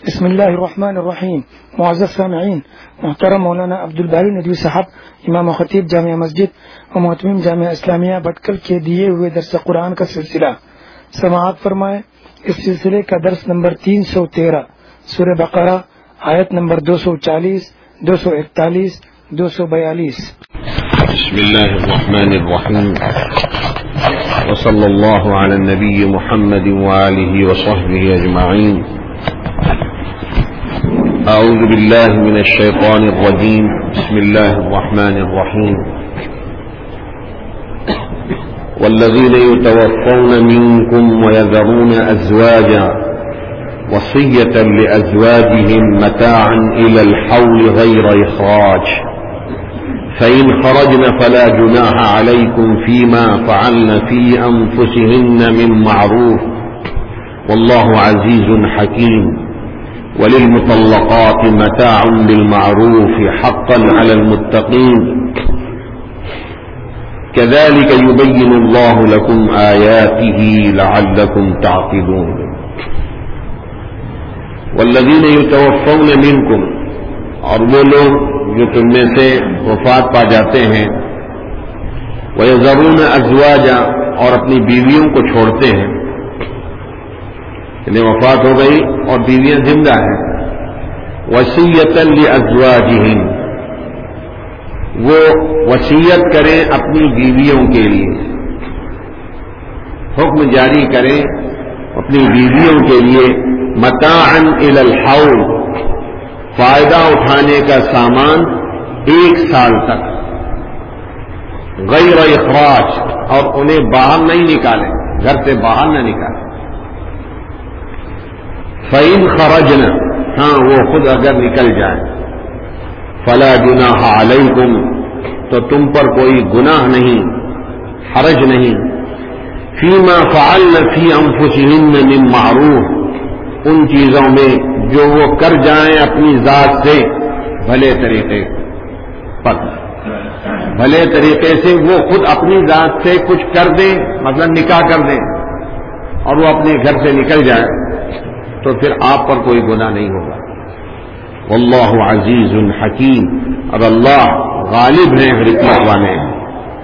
بسم اللہ الرحمن الرحیم. معزز سامعین، محترم مولانا عبدالباری ندوی صاحب، امام و خطیب جامعہ مسجد و محتمم جامعہ اسلامیہ بٹکل کے دیے ہوئے درس قرآن کا سلسلہ سماعت فرمائے. اس سلسلے کا درس نمبر 313 سورہ بقرہ، آیت نمبر 240، 241، 242. بسم اللہ الرحمن الرحیم وصلی اللہ علی النبی محمد وآلہ وصحبہ اجمعین. اعوذ باللہ من الشیطان الرجیم. بسم اللہ الرحمن الرحیم. والذین یتوفون منکم ویذرون ازواجا وصیة لأزواجهم متاعا إلى الحول غیر اخراج فإن خرجن فلا جناح عليكم فيما فعلن في أنفسهن من معروف والله عزيز حكيم. وللمطلقات متاع بالمعروف حقا على المتقين كذلك يبين الله لكم آياته لعلكم تعقلون. والذين يتوفون منكم، اور وہ لوگ جو تم میں سے وفات پا جاتے ہیں، وَيَذَرُونَ أَزْوَاجًا، اور اپنی بیویوں کو چھوڑتے ہیں، انہیں وفات ہو گئی اور بیویاں زندہ ہیں. وَصِيَّةً لِأَزْوَاجِهِمْ، وہ وصیت کریں اپنی بیویوں کے لیے، حکم جاری کریں اپنی بیویوں کے لیے، متاعا إِلَى الْحَوْلِ، فائدہ اٹھانے کا سامان 1 سال تک، غیر اخراج، اور انہیں باہر نہیں نکالیں، گھر سے باہر نہ نکالیں. فَإِنْ خَرَجْنَ، ہاں وہ خود اگر نکل جائیں، فَلَا جُنَاحَ عَلَيْكُمْ، تو تم پر کوئی گناہ نہیں، حرج نہیں، فِيمَا فَعَلْنَ فِي أَنفُسِهِنَّ مِن مَّعْرُوفٍ، ان چیزوں میں جو وہ کر جائیں اپنی ذات سے بھلے طریقے پر، بھلے طریقے سے وہ خود اپنی ذات سے کچھ کر دیں، مثلا نکاح کر دیں اور وہ اپنے گھر سے نکل جائے، تو پھر آپ پر کوئی گناہ نہیں ہوگا. واللہ عزیز حکیم، اور اللہ غالب ہے، حکمت والے ہیں.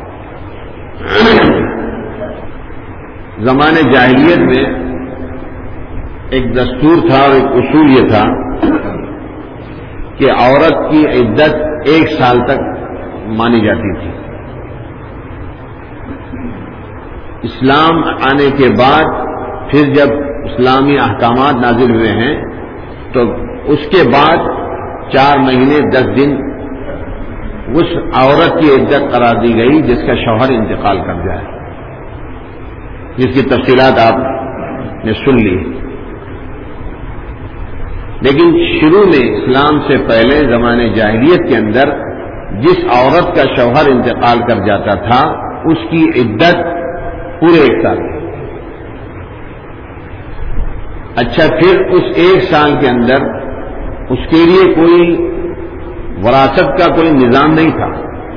زمانے جاہلیت میں ایک دستور تھا اور ایک اصول یہ تھا کہ عورت کی عدت 1 سال تک مانی جاتی تھی. اسلام آنے کے بعد پھر جب اسلامی احکامات نازل ہوئے ہیں تو اس کے بعد 4 مہینے 10 دن اس عورت کی عدت قرار دی گئی جس کا شوہر انتقال کر جائے، جس کی تفصیلات آپ نے سن لی. لیکن شروع میں اسلام سے پہلے زمانے جاہلیت کے اندر جس عورت کا شوہر انتقال کر جاتا تھا اس کی عدت پورے 1 سال تھی. اچھا، پھر اس 1 سال کے اندر اس کے لیے کوئی وراثت کا کوئی نظام نہیں تھا.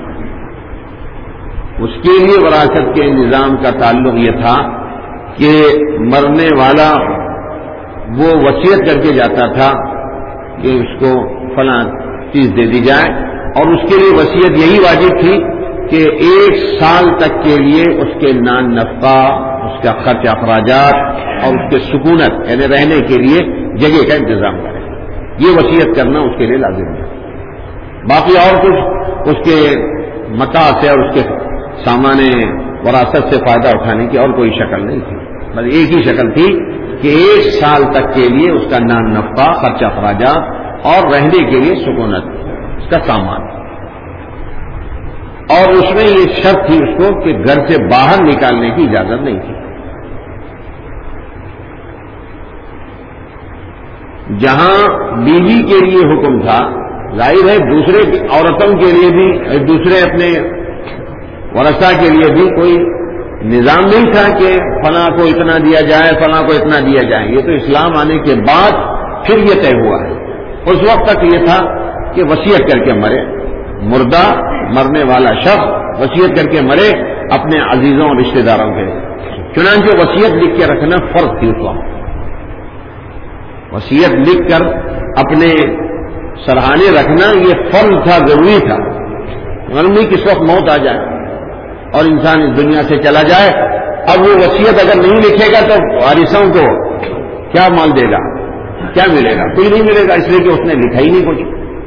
اس کے لیے وراثت کے نظام کا تعلق یہ تھا کہ مرنے والا وہ وصیت کر کے جاتا تھا کہ اس کو فلاں چیز دے دی جائے، اور اس کے لیے وصیت یہی واجب تھی کہ 1 سال تک کے لیے اس کے نان نفقہ، اس کا خرچ اخراجات اور اس کے سکونت یعنی رہنے کے لیے جگہ کا انتظام کرے. یہ وصیت کرنا اس کے لیے لازم ہے. باقی اور کچھ اس کے متاع سے اور اس کے سامان وراثت سے فائدہ اٹھانے کی اور کوئی شکل نہیں تھی. بس ایک ہی شکل تھی کہ 1 سال تک کے لیے اس کا نان نفقہ، خرچ اخراجات اور رہنے کے لیے سکونت، اس کا سامان. اور اس میں یہ شرط تھی اس کو کہ گھر سے باہر نکالنے کی اجازت نہیں تھی. جہاں بیوی کے لیے حکم تھا، ظاہر ہے دوسرے عورتوں کے لیے بھی، دوسرے اپنے ورثہ کے لیے بھی کوئی نظام نہیں تھا کہ فلاں کو اتنا دیا جائے، فلاں کو اتنا دیا جائے. یہ تو اسلام آنے کے بعد پھر یہ طے ہوا ہے. اس وقت تک یہ تھا کہ وصیت کر کے مرے، مردہ مرنے والا شخص وصیت کر کے مرے اپنے عزیزوں اور رشتہ داروں کے. چنانچہ وصیت لکھ کے رکھنا فرض تھی اس وقت. وصیت لکھ کر اپنے سرہانے رکھنا یہ فرض تھا، ضروری تھا، معلوم نہیں کس وقت موت آ جائے اور انسان اس دنیا سے چلا جائے. اب وہ وصیت اگر نہیں لکھے گا تو وارثوں کو کیا مال دے گا، کیا ملے گا؟ کوئی نہیں ملے گا، اس لیے کہ اس نے لکھا ہی نہیں کچھ.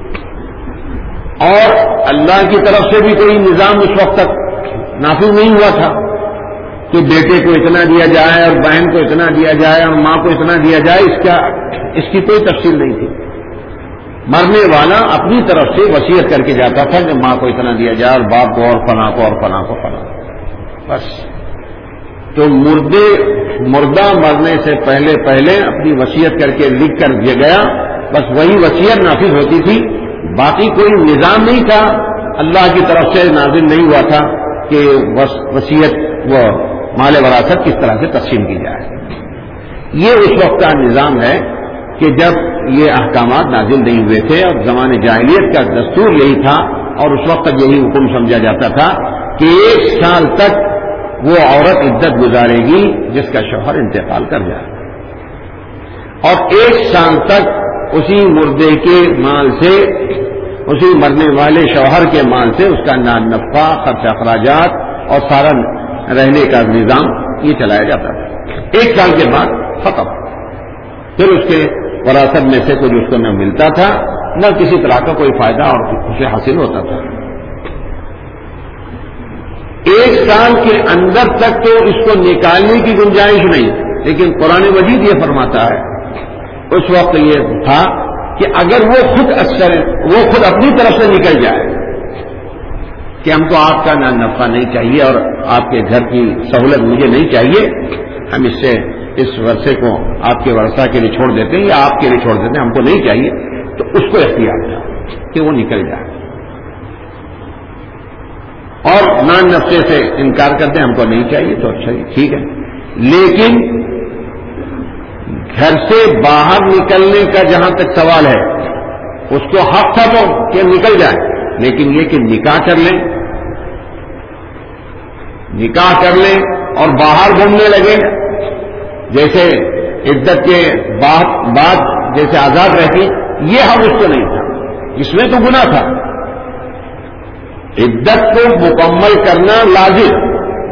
اور اللہ کی طرف سے بھی کوئی نظام اس وقت تک نافذ نہیں ہوا تھا کہ بیٹے کو اتنا دیا جائے اور بہن کو اتنا دیا جائے اور ماں کو اتنا دیا جائے، اس کی کوئی تفصیل نہیں تھی. مرنے والا اپنی طرف سے وصیت کر کے جاتا تھا کہ ماں کو اتنا دیا جائے اور باپ کو اور فلاں کو اور فلاں کو فلاں. بس تو مردہ مرنے سے پہلے اپنی وصیت کر کے لکھ کر دیا گیا، بس وہی وصیت نافذ ہوتی تھی. باقی کوئی نظام نہیں تھا، اللہ کی طرف سے نازل نہیں ہوا تھا کہ وصیت و مال وراثت کس طرح سے تقسیم کی جائے. یہ اس وقت کا نظام ہے کہ جب یہ احکامات نازل نہیں ہوئے تھے اور زمانے جاہلیت کا دستور یہی تھا اور اس وقت تک یہی حکم سمجھا جاتا تھا کہ 1 سال تک وہ عورت عدت گزارے گی جس کا شوہر انتقال کر جائے، اور 1 سال تک اسی مردے کے مال سے، اسی مرنے والے شوہر کے مال سے اس کا نان نفقہ، خرچ اخراجات اور سارا رہنے کا نظام یہ چلایا جاتا تھا. 1 سال کے بعد ختم. پھر اس کے وراثت میں سے کچھ اس کو نہ ملتا تھا، نہ کسی طرح کا کوئی فائدہ اور اسے حاصل ہوتا تھا. 1 سال کے اندر تک تو اس کو نکالنے کی گنجائش نہیں، لیکن قرآن مجید یہ فرماتا ہے اس وقت یہ تھا کہ اگر وہ خود اپنی طرف سے نکل جائے کہ ہم کو آپ کا نفع نہیں چاہیے اور آپ کے گھر کی سہولت مجھے نہیں چاہیے، ہم اس ورثے کو آپ کے ورثہ کے لیے چھوڑ دیتے ہیں یا آپ کے لیے چھوڑ دیتے ہیں، ہم کو نہیں چاہیے، تو اس کو اختیار تھا کہ وہ نکل جائے اور نان نفسے سے انکار کرتے ہیں، ہم کو نہیں چاہیے تو اچھا ٹھیک ہے. لیکن گھر سے باہر نکلنے کا جہاں تک سوال ہے اس کو حق تھا تو کہ نکل جائے، لیکن یہ کہ نکاح کر لیں اور باہر گھومنے لگے، جیسے عدت کے بعد جیسے آزاد رہتی، یہ حق اس کو نہیں تھا. اس میں تو گناہ تھا. عدت کو مکمل کرنا لازم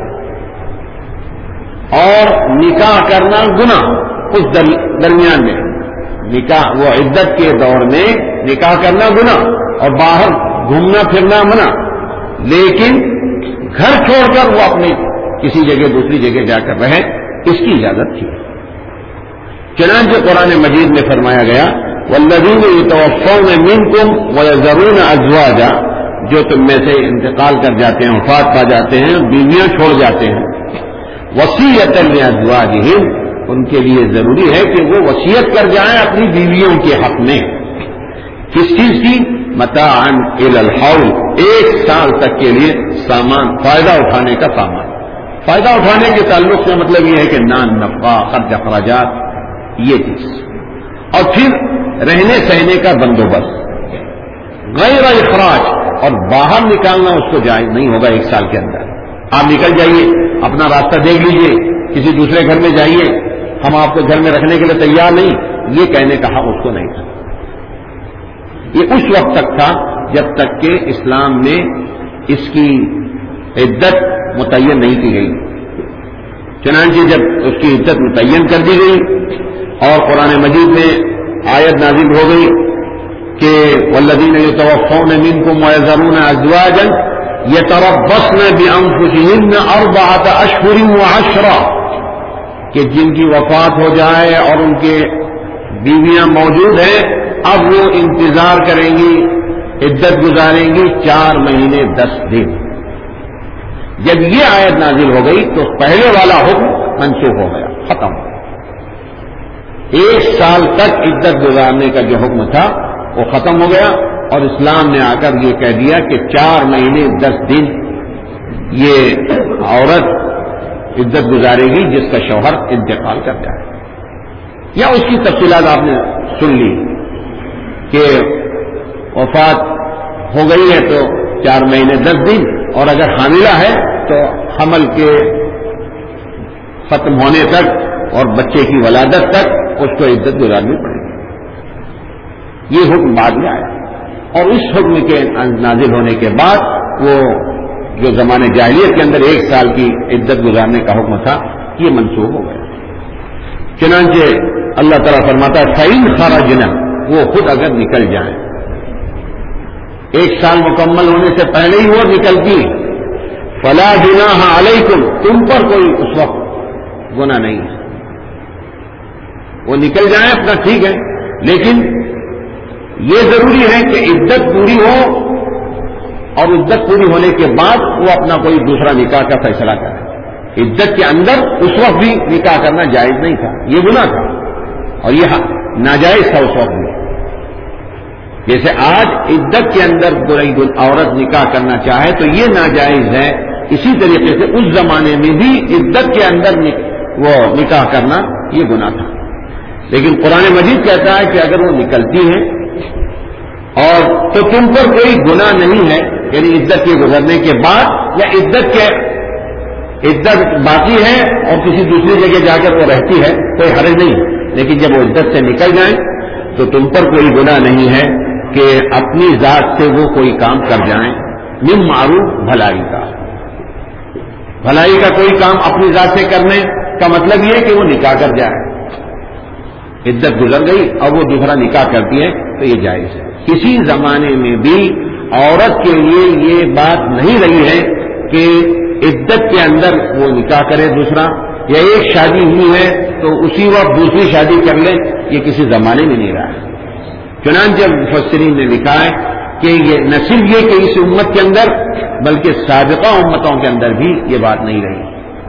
اور نکاح کرنا گناہ. اس درمیان میں نکاح، وہ عدت کے دور میں نکاح کرنا گناہ اور باہر گھومنا پھرنا منع، لیکن گھر چھوڑ کر وہ اپنی کسی جگہ دوسری جگہ جا کر رہے، اس کی اجازت تھی. چنانچہ قرآن مجید میں فرمایا گیا والذین یتوفون منکم ویذرون ازواجا، جو تم میں سے انتقال کر جاتے ہیں، وفات پا جاتے ہیں، بیویاں چھوڑ جاتے ہیں، وصیۃ لازواجہم، ان کے لیے ضروری ہے کہ وہ وصیت کر جائیں اپنی بیویوں کے حق میں. کس چیز کی؟ متاعا الی الحول، 1 سال تک کے لیے سامان، فائدہ اٹھانے کا سامان. فائدہ اٹھانے کے تعلق سے مطلب یہ ہے کہ نان نفقہ، خرچ اخراجات، یہ چیز، اور پھر رہنے سہنے کا بندوبست. غیر اخراج، اور باہر نکالنا اس کو جائز نہیں ہوگا 1 سال کے اندر. آپ نکل جائیے، اپنا راستہ دیکھ لیجئے، کسی دوسرے گھر میں جائیے، ہم آپ کو گھر میں رکھنے کے لیے تیار نہیں، یہ کہنے کا حق اس کو نہیں تھا. یہ اس وقت تک تھا جب تک کہ اسلام میں اس کی عدت متعین نہیں کی گئی. چنانچہ جب اس کی عدت متعین کر دی گئی اور قرآن مجید میں آیت نازل ہو گئی کہ والذین یتوفون منکم ویذرون ازواجا یتربصن بانفسہن 4 اشہر و10، کہ جن کی وفات ہو جائے اور ان کے بیویاں موجود ہیں، اب وہ انتظار کریں گی، عدت گزاریں گی 4 مہینے 10 دن. جب یہ آیت نازل ہو گئی تو پہلے والا حکم منسوخ ہو گیا، ختم. 1 سال تک عدت گزارنے کا جو حکم تھا وہ ختم ہو گیا اور اسلام نے آ کر یہ کہہ دیا کہ 4 مہینے 10 دن یہ عورت عدت گزارے گی جس کا شوہر انتقال کر جائے. یا اس کی تفصیلات آپ نے سن لی کہ وفات ہو گئی ہے تو 4 مہینے 10 دن، اور اگر حاملہ ہے تو حمل کے ختم ہونے تک اور بچے کی ولادت تک اس کو عدت گزارنی پڑے گی. یہ حکم بعد میں آیا، اور اس حکم کے نازل ہونے کے بعد وہ جو زمانے جاہلیت کے اندر 1 سال کی عدت گزارنے کا حکم تھا یہ منسوخ ہو گیا۔ چنانچہ اللہ تعالیٰ فرماتا ہے فَإِنْ خَرَجْنَا، وہ خود اگر نکل جائیں، 1 سال مکمل ہونے سے پہلے ہی وہ نکلتی، فَلَا جُنَاحَ عَلَيْكُمْ، تم پر کوئی اس وقت گناہ نہیں ہے، وہ نکل جائیں اپنا ٹھیک ہے، لیکن یہ ضروری ہے کہ عدت پوری ہو، اور عدت پوری ہونے کے بعد وہ اپنا کوئی دوسرا نکاح کا فیصلہ کرے۔ عدت کے اندر اس وقت بھی نکاح کرنا جائز نہیں تھا، یہ گناہ تھا اور یہ ناجائز تھا اس وقت بھی۔ جیسے آج عدت کے اندر کوئی عورت نکاح کرنا چاہے تو یہ ناجائز ہے، اسی طریقے سے اس زمانے میں بھی عدت کے اندر وہ نکاح کرنا یہ گناہ تھا۔ لیکن قرآن مجید کہتا ہے کہ اگر وہ نکلتی ہیں اور تو تم پر کوئی گناہ نہیں ہے، یعنی عدت کے گزرنے کے بعد یا عدت باقی ہے اور کسی دوسری جگہ جا کر وہ رہتی ہے کوئی حرج نہیں ہے، لیکن جب وہ عدت سے نکل جائیں تو تم پر کوئی گناہ نہیں ہے کہ اپنی ذات سے وہ کوئی کام کر جائیں، من معروف، بھلائی کا کوئی کام اپنی ذات سے کرنے کا مطلب یہ ہے کہ وہ نکاح کر جائے، عدت گزر گئی اور وہ دوسرا نکاح کرتی ہے تو یہ جائز ہے۔ کسی زمانے میں بھی عورت کے لیے یہ بات نہیں رہی ہے کہ عدت کے اندر وہ نکاح کرے دوسرا، یا ایک شادی ہوئی ہے تو اسی وقت دوسری شادی کر لے، یہ کسی زمانے میں نہیں رہا ہے۔ چنانچہ مفسرین نے لکھا ہے کہ یہ نہ صرف یہ کہ اس امت کے اندر بلکہ سابقہ امتوں کے اندر بھی یہ بات نہیں رہی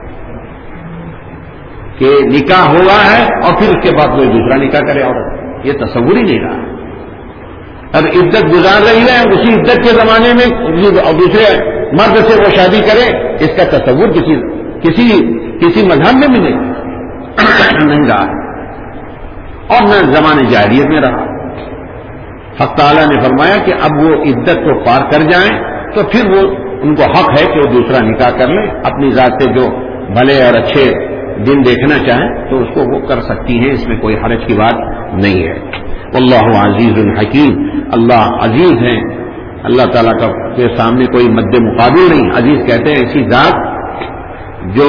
کہ نکاح ہوا ہے اور پھر اس کے بعد کوئی دوسرا نکاح کرے عورت، یہ تصور ہی نہیں رہا۔ اب عدت گزار رہی ہے، اسی عدت کے زمانے میں اور دوسرے مرد سے وہ شادی کرے، اس کا تصور کسی مذہب میں بھی نہیں رہا اور نہ زمانے جاہلیت میں رہا۔ حق تعالیٰ نے فرمایا کہ اب وہ عدت کو پار کر جائیں تو پھر وہ ان کو حق ہے کہ وہ دوسرا نکاح کر لیں، اپنی ذات سے جو بھلے اور اچھے دن دیکھنا چاہیں تو اس کو وہ کر سکتی ہیں، اس میں کوئی حرج کی بات نہیں ہے۔ اللہ عزیز الحکیم، اللہ عزیز ہیں، اللہ تعالیٰ کا کے سامنے کوئی مد مقابل نہیں۔ عزیز کہتے ہیں ایسی ذات جو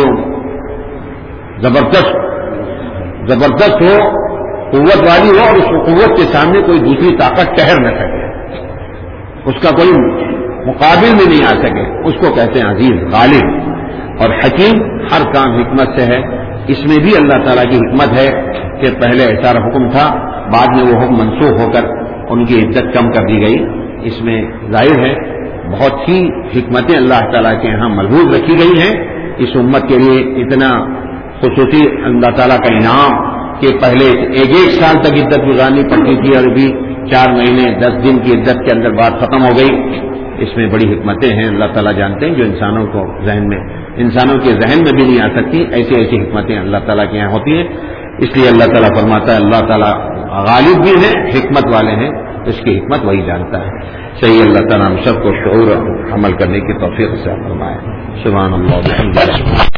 زبردست ہو، قوت والی ہو اور اس قوت کے سامنے کوئی دوسری طاقت ٹھہر نہ سکے، اس کا کوئی مقابل میں نہیں آ سکے، اس کو کہتے ہیں عزیز، غالب۔ اور حکیم ہر کام حکمت سے ہے، اس میں بھی اللہ تعالیٰ کی حکمت ہے کہ پہلے ایسا حکم تھا، بعد میں وہ حکم منسوخ ہو کر ان کی عدت کم کر دی گئی، اس میں ظاہر ہے بہت سی حکمتیں اللہ تعالیٰ کے یہاں ملحوظ رکھی گئی ہیں۔ اس امت کے لیے اتنا خصوصی اللہ تعالیٰ کا انعام کہ پہلے ایک سال تک عدت گزارنی پڑتی تھی اور ابھی 4 مہینے 10 دن کی عدت کے اندر بات ختم ہو گئی، اس میں بڑی حکمتیں ہیں، اللہ تعالیٰ جانتے ہیں، جو انسانوں کے ذہن میں بھی نہیں آ سکتی، ایسی حکمتیں اللہ تعالیٰ کے یہاں ہوتی ہیں۔ اس لیے اللہ تعالیٰ فرماتا ہے اللہ تعالیٰ غالب بھی ہیں، حکمت والے ہیں، اس کی حکمت وہی جانتا ہے۔ صحیح اللہ تعالیٰ ہم سب کو شعور عمل کرنے کی توفیق سے فرمائے۔ سبحان اللہ۔